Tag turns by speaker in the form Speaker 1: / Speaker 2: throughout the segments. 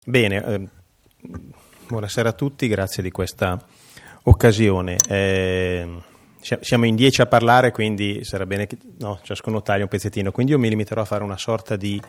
Speaker 1: Bene, buonasera a tutti, grazie di questa occasione. Siamo in 10 a parlare, quindi sarà bene che ciascuno taglia un pezzettino, quindi io mi limiterò a fare una sorta di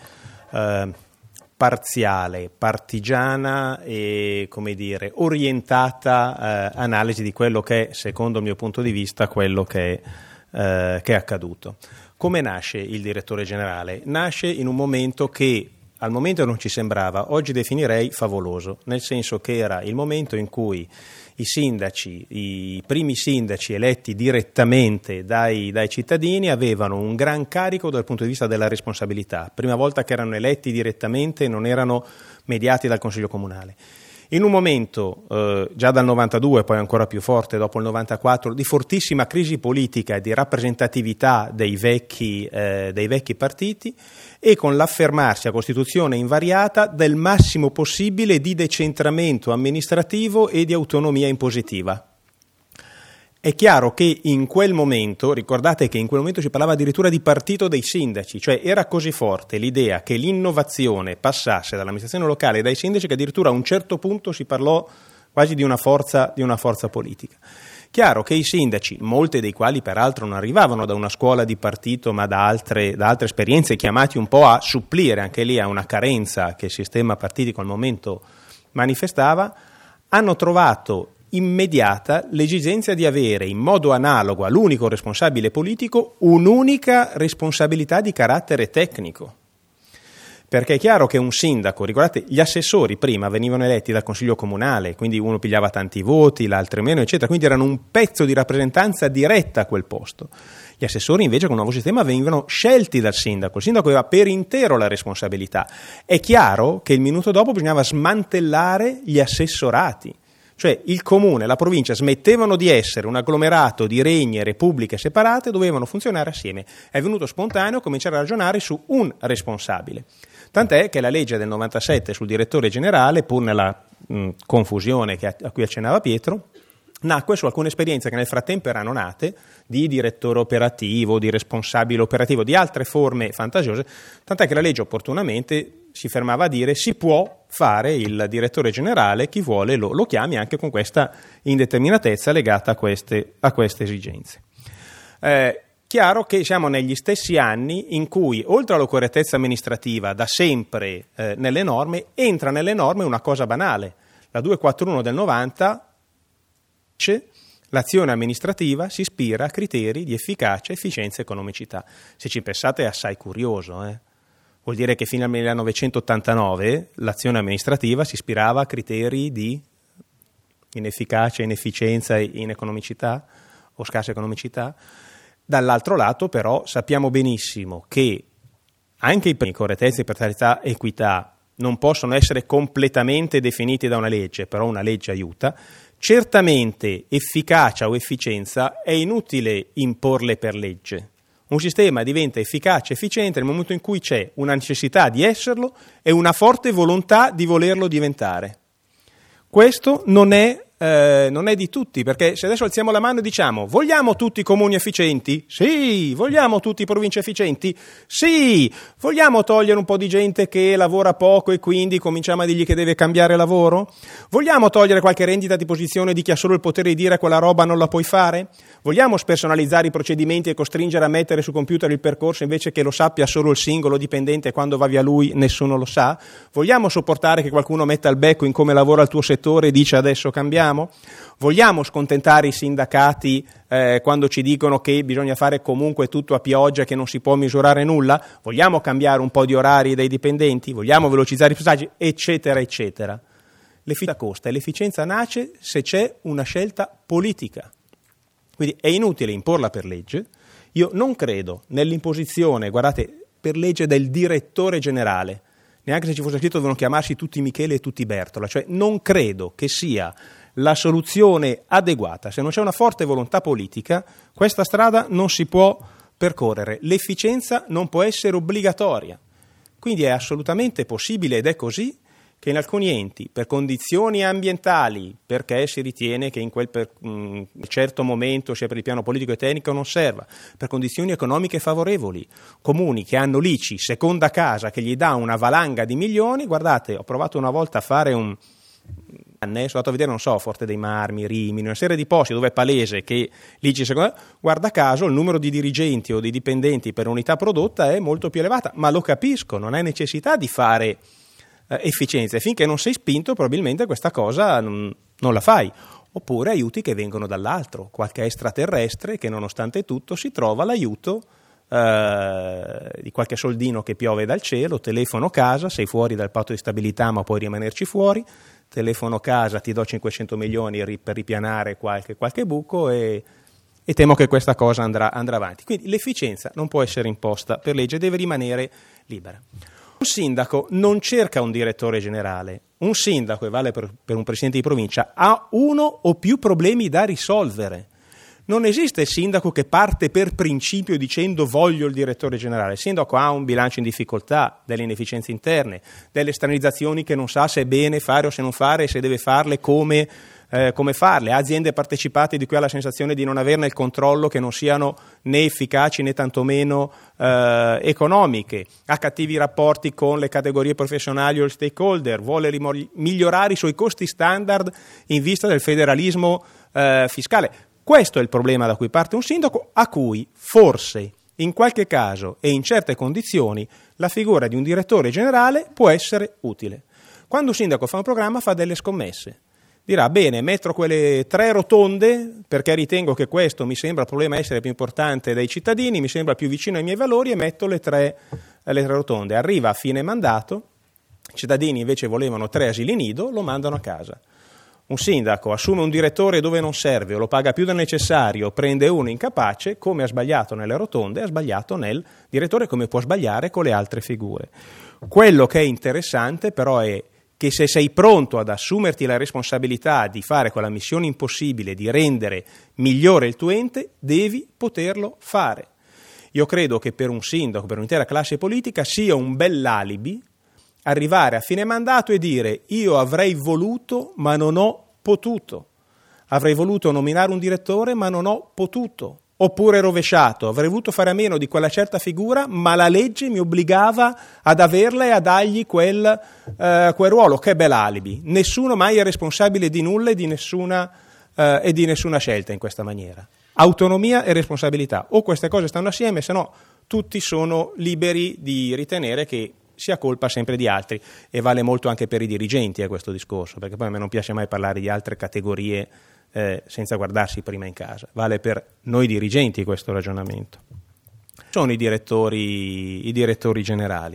Speaker 1: parziale, partigiana e, come dire, orientata analisi di quello che è, secondo il mio punto di vista, quello che è accaduto. Come nasce il direttore generale? Nasce in un momento che al momento non ci sembrava, oggi definirei favoloso, nel senso che era il momento in cui i sindaci, i primi sindaci eletti direttamente dai cittadini avevano un gran carico dal punto di vista della responsabilità. Prima volta che erano eletti direttamente, non erano mediati dal Consiglio Comunale. In un momento, già dal 92, poi ancora più forte dopo il 94, di fortissima crisi politica e di rappresentatività dei vecchi partiti, e con l'affermarsi a Costituzione invariata del massimo possibile di decentramento amministrativo e di autonomia impositiva. È chiaro che in quel momento, ricordate che in quel momento si parlava addirittura di partito dei sindaci, cioè era così forte l'idea che l'innovazione passasse dall'amministrazione locale e dai sindaci che addirittura a un certo punto si parlò quasi di una forza politica. Chiaro che i sindaci, molti dei quali peraltro non arrivavano da una scuola di partito ma da altre esperienze, chiamati un po' a supplire anche lì a una carenza che il sistema partitico al momento manifestava, hanno trovato immediata l'esigenza di avere in modo analogo all'unico responsabile politico un'unica responsabilità di carattere tecnico. Perché è chiaro che un sindaco, ricordate, gli assessori prima venivano eletti dal Consiglio Comunale, quindi uno pigliava tanti voti, l'altro meno, eccetera, quindi erano un pezzo di rappresentanza diretta a quel posto. Gli assessori invece con il nuovo sistema venivano scelti dal sindaco, il sindaco aveva per intero la responsabilità. È chiaro che il minuto dopo bisognava smantellare gli assessorati. Cioè il comune e la provincia smettevano di essere un agglomerato di regni e repubbliche separate, dovevano funzionare assieme. È venuto spontaneo cominciare a ragionare su un responsabile. Tant'è che la legge del 97 sul direttore generale, pur nella confusione a cui accennava Pietro, nacque su alcune esperienze che nel frattempo erano nate di direttore operativo, di responsabile operativo, di altre forme fantasiose, tant'è che la legge opportunamente si fermava a dire si può fare il direttore generale, chi vuole lo chiami, anche con questa indeterminatezza legata a queste esigenze. Chiaro che siamo negli stessi anni in cui, oltre alla correttezza amministrativa, da sempre nelle norme, entra nelle norme una cosa banale. La 241 del 90 dice l'azione amministrativa si ispira a criteri di efficacia, efficienza e economicità. Se ci pensate è assai curioso, Vuol dire che fino al 1989 l'azione amministrativa si ispirava a criteri di inefficacia, inefficienza e ineconomicità o scarsa economicità. Dall'altro lato però sappiamo benissimo che anche i primi correttezza, imparzialità e equità non possono essere completamente definiti da una legge, però una legge aiuta. Certamente efficacia o efficienza è inutile imporle per legge. Un sistema diventa efficace e efficiente nel momento in cui c'è una necessità di esserlo e una forte volontà di volerlo diventare. Questo non è di tutti, perché se adesso alziamo la mano e diciamo vogliamo tutti i comuni efficienti? Sì. Vogliamo tutti i province efficienti? Sì. Vogliamo togliere un po' di gente che lavora poco e quindi cominciamo a dirgli che deve cambiare lavoro? Vogliamo togliere qualche rendita di posizione di chi ha solo il potere di dire quella roba non la puoi fare? Vogliamo spersonalizzare i procedimenti e costringere a mettere sul computer il percorso invece che lo sappia solo il singolo dipendente e quando va via lui nessuno lo sa? Vogliamo sopportare che qualcuno metta il becco in come lavora il tuo settore e dice adesso cambiamo? Vogliamo scontentare i sindacati quando ci dicono che bisogna fare comunque tutto a pioggia, che non si può misurare nulla? Vogliamo cambiare un po' di orari dei dipendenti? Vogliamo velocizzare i passaggi? Eccetera, eccetera. L'efficienza costa e l'efficienza nasce se c'è una scelta politica. Quindi è inutile imporla per legge. Io non credo nell'imposizione, guardate, per legge del direttore generale, neanche se ci fosse scritto devono chiamarsi tutti Michele e tutti Bertola, cioè non credo che sia la soluzione adeguata. Se non c'è una forte volontà politica, questa strada non si può percorrere. L'efficienza non può essere obbligatoria. Quindi è assolutamente possibile, ed è così, che in alcuni enti, per condizioni ambientali, perché si ritiene che in quel certo momento, sia per il piano politico e tecnico, non serva, per condizioni economiche favorevoli, comuni che hanno l'ICI, seconda casa, che gli dà una valanga di milioni. Guardate, ho provato una volta a fare sono andato a vedere, non so, Forte dei Marmi, Rimini, una serie di posti dove è palese che l'ICI, guarda caso, il numero di dirigenti o di dipendenti per unità prodotta è molto più elevata, ma lo capisco, non hai necessità di fare efficienza, e finché non sei spinto probabilmente questa cosa non la fai. Oppure aiuti che vengono dall'altro, qualche extraterrestre che nonostante tutto si trova l'aiuto di qualche soldino che piove dal cielo, telefono casa, sei fuori dal patto di stabilità ma puoi rimanerci fuori, telefono casa, ti do 500 milioni per ripianare qualche buco e temo che questa cosa andrà avanti. Quindi l'efficienza non può essere imposta per legge, deve rimanere libera. Un sindaco non cerca un direttore generale, un sindaco, e vale per un presidente di provincia, ha uno o più problemi da risolvere. Non esiste il sindaco che parte per principio dicendo voglio il direttore generale. Il sindaco ha un bilancio in difficoltà, delle inefficienze interne, delle esternalizzazioni che non sa se è bene fare o se non fare, se deve farle, come farle, ha aziende partecipate di cui ha la sensazione di non averne il controllo, che non siano né efficaci né tantomeno economiche, ha cattivi rapporti con le categorie professionali o il stakeholder, vuole migliorare i suoi costi standard in vista del federalismo fiscale. Questo è il problema da cui parte un sindaco, a cui forse in qualche caso e in certe condizioni la figura di un direttore generale può essere utile. Quando un sindaco fa un programma fa delle scommesse. Dirà, bene, metto quelle 3 rotonde perché ritengo che questo mi sembra il problema essere più importante dai cittadini, mi sembra più vicino ai miei valori, e metto le tre rotonde. Arriva a fine mandato, i cittadini invece volevano 3 asili nido, lo mandano a casa. Un sindaco assume un direttore dove non serve o lo paga più del necessario, prende uno incapace, come ha sbagliato nelle rotonde, ha sbagliato nel direttore, come può sbagliare con le altre figure. Quello che è interessante però è che se sei pronto ad assumerti la responsabilità di fare quella missione impossibile, di rendere migliore il tuo ente, devi poterlo fare. Io credo che per un sindaco, per un'intera classe politica, sia un bell'alibi arrivare a fine mandato e dire io avrei voluto ma non ho potuto, avrei voluto nominare un direttore ma non ho potuto, oppure rovesciato, avrei voluto fare a meno di quella certa figura ma la legge mi obbligava ad averla e a dargli quel ruolo. Che bel alibi, nessuno mai è responsabile di nulla e di nessuna scelta in questa maniera. Autonomia e responsabilità, o queste cose stanno assieme, se no tutti sono liberi di ritenere che sia colpa sempre di altri, e vale molto anche per i dirigenti questo discorso, perché poi a me non piace mai parlare di altre categorie senza guardarsi prima in casa. Vale per noi dirigenti questo ragionamento. Sono i direttori generali.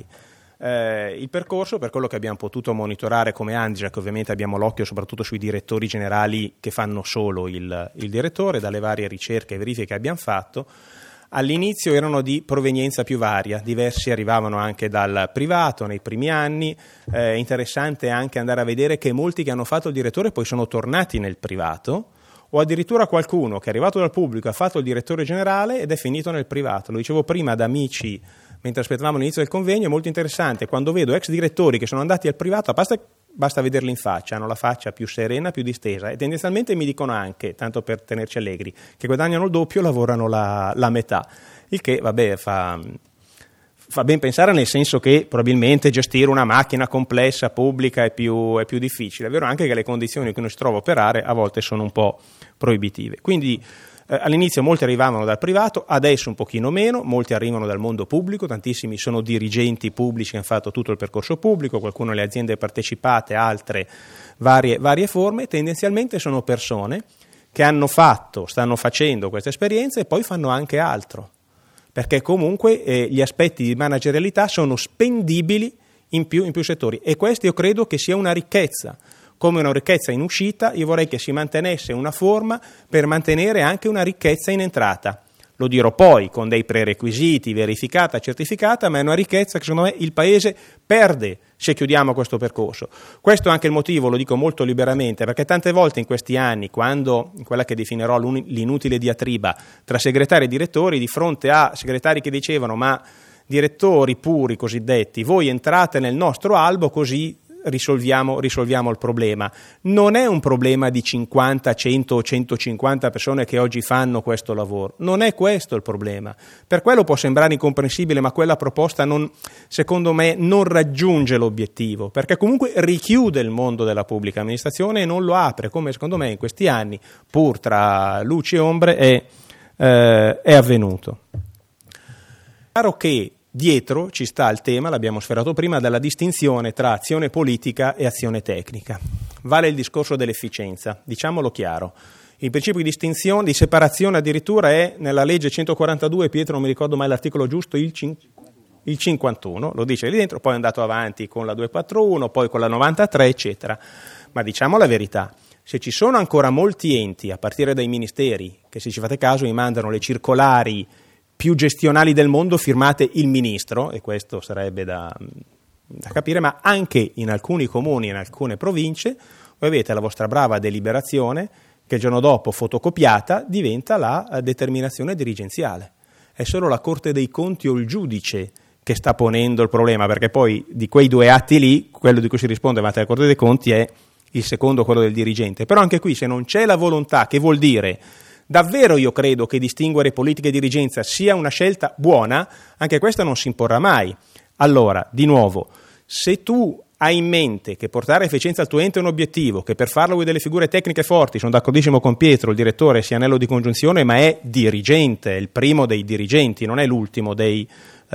Speaker 1: Il percorso, per quello che abbiamo potuto monitorare come Andria, che ovviamente abbiamo l'occhio soprattutto sui direttori generali che fanno solo il direttore, dalle varie ricerche e verifiche che abbiamo fatto, all'inizio erano di provenienza più varia, diversi arrivavano anche dal privato nei primi anni. Interessante anche andare a vedere che molti che hanno fatto il direttore poi sono tornati nel privato, o addirittura qualcuno che è arrivato dal pubblico ha fatto il direttore generale ed è finito nel privato. Lo dicevo prima ad amici mentre aspettavamo l'inizio del convegno, è molto interessante quando vedo ex direttori che sono andati al privato, basta vederli in faccia, hanno la faccia più serena, più distesa, e tendenzialmente mi dicono anche, tanto per tenerci allegri, che guadagnano il doppio, lavorano la metà, il che vabbè fa ben pensare, nel senso che probabilmente gestire una macchina complessa pubblica è più difficile. È vero anche che le condizioni in cui uno si trova a operare a volte sono un po' proibitive. Quindi all'inizio molti arrivavano dal privato, adesso un pochino meno, molti arrivano dal mondo pubblico, tantissimi sono dirigenti pubblici che hanno fatto tutto il percorso pubblico, qualcuno le aziende partecipate, altre varie forme. Tendenzialmente sono persone che stanno facendo questa esperienza e poi fanno anche altro, perché comunque gli aspetti di managerialità sono spendibili in più settori, e questo io credo che sia una ricchezza. Come una ricchezza in uscita, io vorrei che si mantenesse una forma per mantenere anche una ricchezza in entrata. Lo dirò poi, con dei prerequisiti, verificata, certificata, ma è una ricchezza che secondo me il Paese perde se chiudiamo questo percorso. Questo è anche il motivo, lo dico molto liberamente, perché tante volte in questi anni, quando in quella che definirò l'inutile diatriba tra segretari e direttori, di fronte a segretari che dicevano ma direttori puri cosiddetti, voi entrate nel nostro albo così risolviamo il problema. Non è un problema di 50, 100 o 150 persone che oggi fanno questo lavoro, non è questo il problema. Per quello può sembrare incomprensibile, ma quella proposta secondo me non raggiunge l'obiettivo, perché comunque richiude il mondo della pubblica amministrazione e non lo apre, come secondo me in questi anni, pur tra luci e ombre, è avvenuto. Chiaro che dietro ci sta il tema, l'abbiamo sferato prima, della distinzione tra azione politica e azione tecnica. Vale il discorso dell'efficienza, diciamolo chiaro. Il principio di distinzione, di separazione addirittura è nella legge 142, Pietro non mi ricordo mai l'articolo giusto, il 51, lo dice lì dentro, poi è andato avanti con la 241, poi con la 93, eccetera. Ma diciamo la verità, se ci sono ancora molti enti, a partire dai ministeri, che se ci fate caso mi mandano le circolari più gestionali del mondo firmate il ministro, e questo sarebbe da capire, ma anche in alcuni comuni, in alcune province, voi avete la vostra brava deliberazione che il giorno dopo, fotocopiata, diventa la determinazione dirigenziale. È solo la Corte dei Conti o il giudice che sta ponendo il problema, perché poi di quei due atti lì, quello di cui si risponde davanti alla Corte dei Conti è il secondo, quello del dirigente. Però anche qui, se non c'è la volontà, che vuol dire davvero io credo che distinguere politica e dirigenza sia una scelta buona, anche questa non si imporrà mai. Allora, di nuovo, se tu hai in mente che portare efficienza al tuo ente è un obiettivo, che per farlo vuoi delle figure tecniche forti, sono d'accordissimo con Pietro, il direttore sia anello di congiunzione, ma è dirigente, è il primo dei dirigenti, non è l'ultimo dei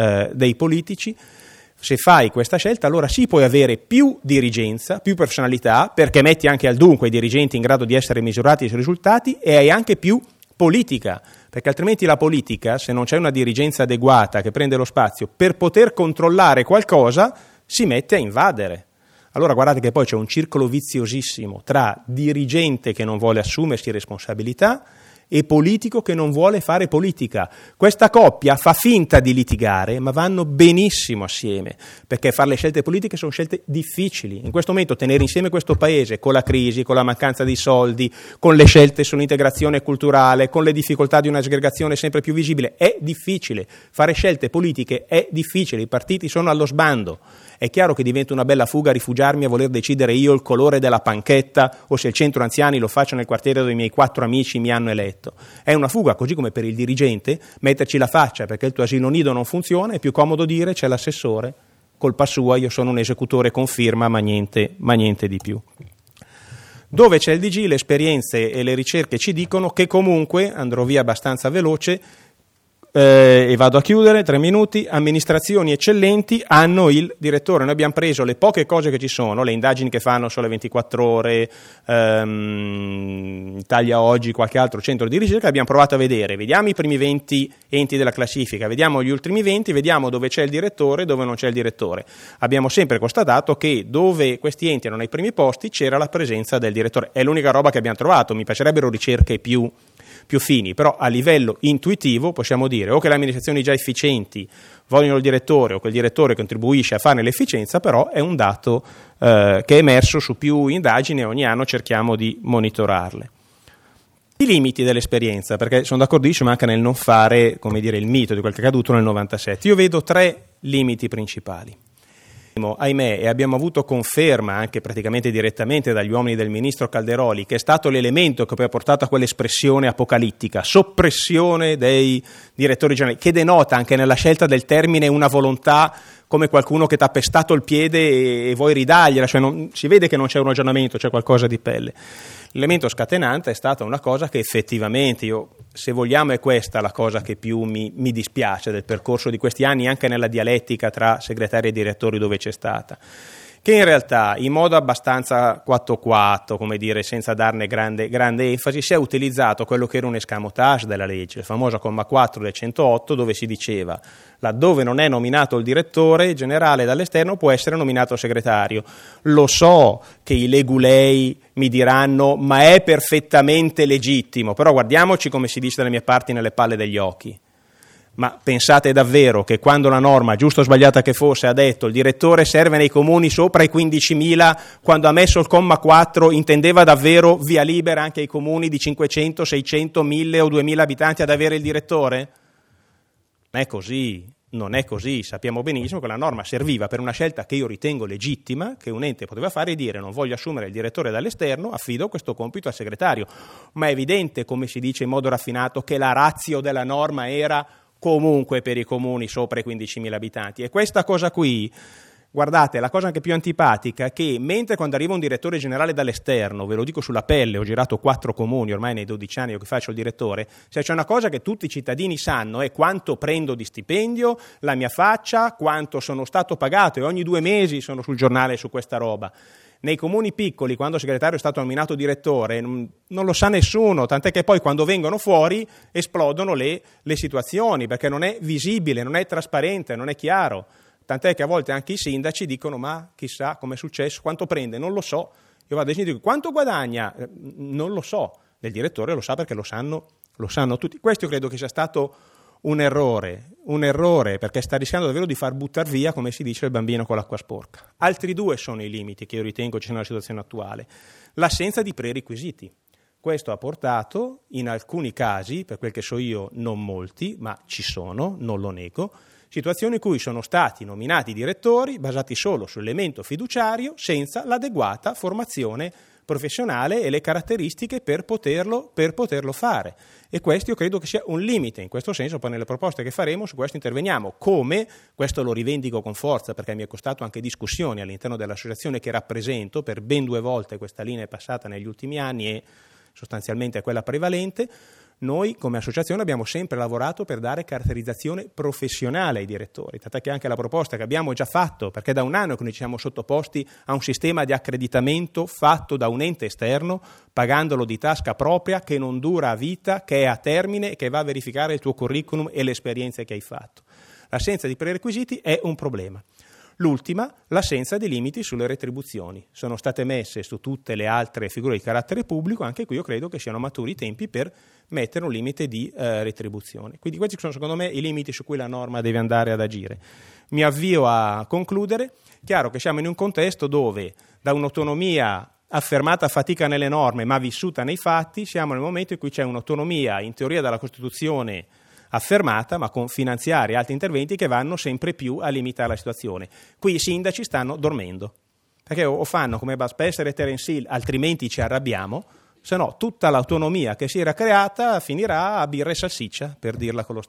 Speaker 1: politici. Se fai questa scelta, allora sì, puoi avere più dirigenza, più personalità, perché metti anche al dunque i dirigenti in grado di essere misurati sui risultati, e hai anche più politica, perché altrimenti la politica, se non c'è una dirigenza adeguata che prende lo spazio per poter controllare qualcosa, si mette a invadere. Allora guardate che poi c'è un circolo viziosissimo tra dirigente che non vuole assumersi responsabilità e politico che non vuole fare politica. Questa coppia fa finta di litigare, ma vanno benissimo assieme, perché fare le scelte politiche sono scelte difficili. In questo momento tenere insieme questo paese con la crisi, con la mancanza di soldi, con le scelte sull'integrazione culturale, con le difficoltà di una segregazione sempre più visibile, è difficile. Fare scelte politiche è difficile, i partiti sono allo sbando. È chiaro che diventa una bella fuga rifugiarmi a voler decidere io il colore della panchetta o se il centro anziani lo faccio nel quartiere dove i miei 4 amici mi hanno eletto. È una fuga, così come per il dirigente metterci la faccia perché il tuo asilo nido non funziona, è più comodo dire c'è l'assessore, colpa sua, io sono un esecutore con firma, ma niente di più. Dove c'è il DG, le esperienze e le ricerche ci dicono che comunque, andrò via abbastanza veloce, e vado a chiudere, 3 minuti, amministrazioni eccellenti hanno il direttore. Noi abbiamo preso le poche cose che ci sono, le indagini che fanno Sole 24 Ore, Italia Oggi, qualche altro centro di ricerca, abbiamo provato a vedere, vediamo i primi 20 enti della classifica, vediamo gli ultimi 20, vediamo dove c'è il direttore e dove non c'è il direttore. Abbiamo sempre constatato che dove questi enti erano ai primi posti c'era la presenza del direttore, è l'unica roba che abbiamo trovato, mi piacerebbero ricerche più fini, però a livello intuitivo possiamo dire o che le amministrazioni già efficienti vogliono il direttore o che il direttore contribuisce a fare l'efficienza, però è un dato che è emerso su più indagini e ogni anno cerchiamo di monitorarle. I limiti dell'esperienza, perché sono d'accordissimo anche nel non fare, come dire, il mito di quel che è accaduto nel 97. Io vedo 3 limiti principali. Ahimè, e abbiamo avuto conferma anche praticamente direttamente dagli uomini del ministro Calderoli, che è stato l'elemento che poi ha portato a quell'espressione apocalittica, soppressione dei direttori generali, che denota anche nella scelta del termine una volontà come qualcuno che ti ha pestato il piede e vuoi ridargliela, cioè si vede che non c'è un ragionamento, c'è qualcosa di pelle. L'elemento scatenante è stata una cosa che effettivamente se vogliamo, è questa la cosa che più mi dispiace del percorso di questi anni, anche nella dialettica tra segretari e direttori dove c'è stata, che in realtà in modo abbastanza 4-4, come dire, senza darne grande enfasi, si è utilizzato quello che era un escamotage della legge, il famoso comma 4 del 108, dove si diceva laddove non è nominato il direttore generale dall'esterno può essere nominato il segretario. Lo so che i legulei mi diranno ma è perfettamente legittimo, però guardiamoci come si dice dalle mie parti nelle palle degli occhi. Ma pensate davvero che quando la norma, giusta o sbagliata che fosse, ha detto il direttore serve nei comuni sopra i 15.000, quando ha messo il comma 4 intendeva davvero via libera anche ai comuni di 500, 600, 1.000 o 2.000 abitanti ad avere il direttore? Non è così. non è così, sappiamo benissimo che la norma serviva per una scelta che io ritengo legittima, che un ente poteva fare e dire non voglio assumere il direttore dall'esterno, affido questo compito al segretario. Ma è evidente, come si dice in modo raffinato, che la ratio della norma era comunque per i comuni sopra i 15.000 abitanti. E questa cosa qui, guardate, la cosa anche più antipatica è che mentre quando arriva un direttore generale dall'esterno, ve lo dico sulla pelle, ho girato 4 comuni ormai nei 12 anni che faccio il direttore, se c'è una cosa che tutti i cittadini sanno è quanto prendo di stipendio, la mia faccia, quanto sono stato pagato, e ogni 2 mesi sono sul giornale su questa roba. Nei comuni piccoli, quando il segretario è stato nominato direttore, non lo sa nessuno, tant'è che poi quando vengono fuori esplodono le situazioni, perché non è visibile, non è trasparente, non è chiaro. Tant'è che a volte anche i sindaci dicono ma chissà com'è successo, quanto prende, non lo so. Io vado ai sindaci e dico quanto guadagna, non lo so. Il direttore lo sa perché lo sanno tutti. Questo io credo che sia stato un errore perché sta rischiando davvero di far buttare via, come si dice, il bambino con l'acqua sporca. Altri 2 sono i limiti che io ritengo ci siano nella situazione attuale. L'assenza di prerequisiti. Questo ha portato in alcuni casi, per quel che so io non molti, ma ci sono, non lo nego, situazioni in cui sono stati nominati direttori basati solo sull'elemento fiduciario senza l'adeguata formazione professionale e le caratteristiche per poterlo fare. E questo io credo che sia un limite. In questo senso poi nelle proposte che faremo su questo interveniamo. Come, questo lo rivendico con forza perché mi è costato anche discussioni all'interno dell'associazione che rappresento, per ben 2 volte questa linea è passata negli ultimi anni e sostanzialmente è quella prevalente. Noi come associazione abbiamo sempre lavorato per dare caratterizzazione professionale ai direttori, tant'è che anche la proposta che abbiamo già fatto, perché da 1 anno che noi ci siamo sottoposti a un sistema di accreditamento fatto da un ente esterno, pagandolo di tasca propria, che non dura a vita, che è a termine e che va a verificare il tuo curriculum e le esperienze che hai fatto. L'assenza di prerequisiti è un problema. L'ultima, l'assenza di limiti sulle retribuzioni. Sono state messe su tutte le altre figure di carattere pubblico, anche qui io credo che siano maturi i tempi per mettere un limite di retribuzione. Quindi questi sono secondo me i limiti su cui la norma deve andare ad agire. Mi avvio a concludere. Chiaro che siamo in un contesto dove da un'autonomia affermata a fatica nelle norme ma vissuta nei fatti, siamo nel momento in cui c'è un'autonomia in teoria dalla Costituzione affermata, ma con finanziari e altri interventi che vanno sempre più a limitare la situazione. Qui i sindaci stanno dormendo, perché o fanno come Bud Spencer e Terence Hill, altrimenti ci arrabbiamo, se no tutta l'autonomia che si era creata finirà a birra e salsiccia, per dirla con lo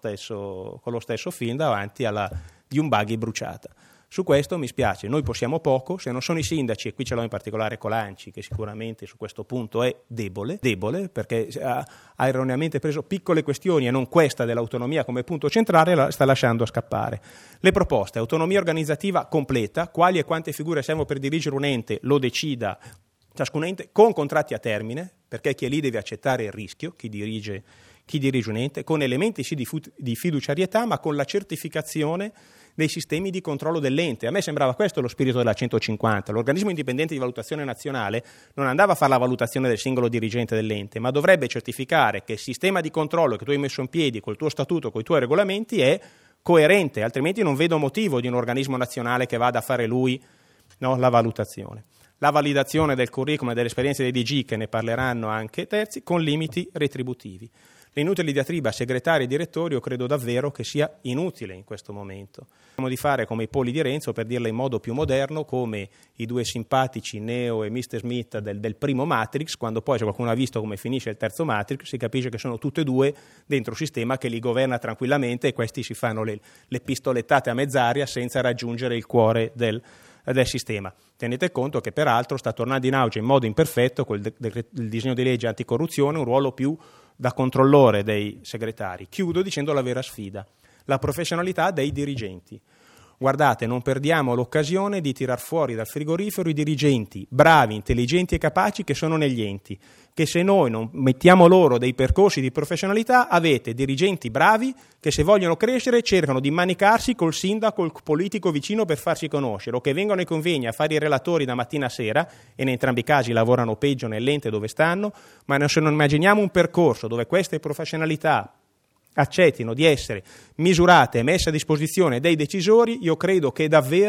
Speaker 1: stesso film, davanti di un buggy bruciata. Su questo mi spiace, noi possiamo poco, se non sono i sindaci, e qui ce l'ho in particolare Colanci, che sicuramente su questo punto è debole perché ha erroneamente preso piccole questioni e non questa dell'autonomia come punto centrale, la sta lasciando scappare. Le proposte, autonomia organizzativa completa, quali e quante figure servono per dirigere un ente, lo decida ciascun ente, con contratti a termine, perché chi è lì deve accettare il rischio, chi dirige un ente, con elementi sì di fiduciarietà, ma con la certificazione dei sistemi di controllo dell'ente. A me sembrava questo lo spirito della 150. L'organismo indipendente di valutazione nazionale non andava a fare la valutazione del singolo dirigente dell'ente, ma dovrebbe certificare che il sistema di controllo che tu hai messo in piedi col tuo statuto, con i tuoi regolamenti è coerente, altrimenti non vedo motivo di un organismo nazionale che vada a fare lui la valutazione. La validazione del curriculum e delle esperienze dei DG, che ne parleranno anche terzi, con limiti retributivi. L'inutile diatriba segretari e direttori io credo davvero che sia inutile in questo momento. Dobbiamo di fare come i poli di Renzo, per dirla in modo più moderno, come i 2 simpatici Neo e Mr. Smith del primo Matrix, quando poi se qualcuno ha visto come finisce il terzo Matrix si capisce che sono tutte e 2 dentro un sistema che li governa tranquillamente e questi si fanno le pistolettate a mezz'aria senza raggiungere il cuore del sistema. Tenete conto che peraltro sta tornando in auge in modo imperfetto il disegno di legge anticorruzione, un ruolo più da controllore dei segretari. Chiudo dicendo la vera sfida, la professionalità dei dirigenti. Guardate, non perdiamo l'occasione di tirar fuori dal frigorifero i dirigenti bravi, intelligenti e capaci che sono negli enti, che se noi non mettiamo loro dei percorsi di professionalità avete dirigenti bravi che se vogliono crescere cercano di manicarsi col sindaco, col politico vicino per farsi conoscere, o che vengono ai convegni a fare i relatori da mattina a sera e in entrambi i casi lavorano peggio nell'ente dove stanno, ma se non immaginiamo un percorso dove queste professionalità accettino di essere misurate e messe a disposizione dei decisori, io credo che davvero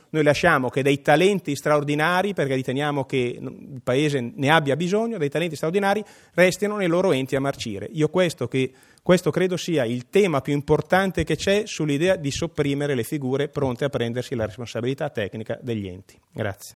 Speaker 1: noi lasciamo che dei talenti straordinari, perché riteniamo che il Paese ne abbia bisogno, dei talenti straordinari restino nei loro enti a marcire. Io questo credo sia il tema più importante che c'è sull'idea di sopprimere le figure pronte a prendersi la responsabilità tecnica degli enti. Grazie.